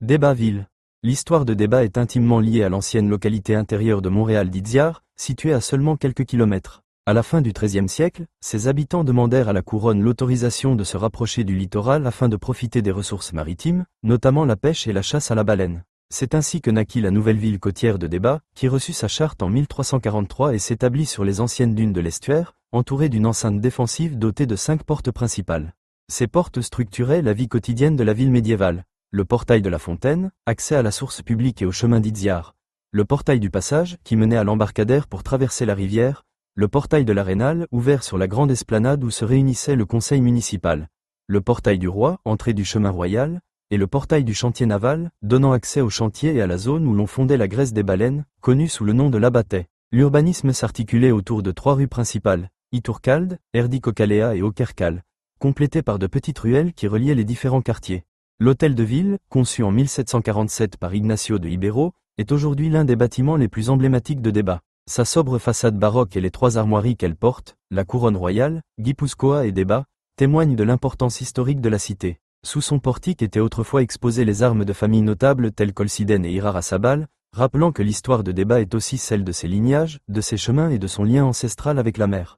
Débat-Ville. L'histoire de Débat est intimement liée à l'ancienne localité intérieure de Montréal d'Iziar, située à seulement quelques kilomètres. À la fin du XIIIe siècle, ses habitants demandèrent à la couronne l'autorisation de se rapprocher du littoral afin de profiter des ressources maritimes, notamment la pêche et la chasse à la baleine. C'est ainsi que naquit la nouvelle ville côtière de Débat, qui reçut sa charte en 1343 et s'établit sur les anciennes dunes de l'estuaire, entourée d'une enceinte défensive dotée de 5 portes principales. Ces portes structuraient la vie quotidienne de la ville médiévale. Le portail de la Fontaine, accès à la source publique et au chemin d'Iziar. Le portail du Passage, qui menait à l'embarcadère pour traverser la rivière. Le portail de l'Arénal, ouvert sur la grande esplanade où se réunissait le conseil municipal. Le portail du Roi, entrée du chemin royal. Et le portail du chantier naval, donnant accès au chantier et à la zone où l'on fondait la graisse des baleines, connue sous le nom de l'Abatais. L'urbanisme s'articulait autour de 3 rues principales, Itourcalde, Erdikokkalea et Okerkal, complétées par de petites ruelles qui reliaient les différents quartiers. L'hôtel de ville, conçu en 1747 par Ignacio de Ibero, est aujourd'hui l'un des bâtiments les plus emblématiques de Débat. Sa sobre façade baroque et les 3 armoiries qu'elle porte, la couronne royale, Gipuzkoa et Débat, témoignent de l'importance historique de la cité. Sous son portique étaient autrefois exposées les armes de familles notables telles qu'Olsiden et Irarasabal, rappelant que l'histoire de Débat est aussi celle de ses lignages, de ses chemins et de son lien ancestral avec la mer.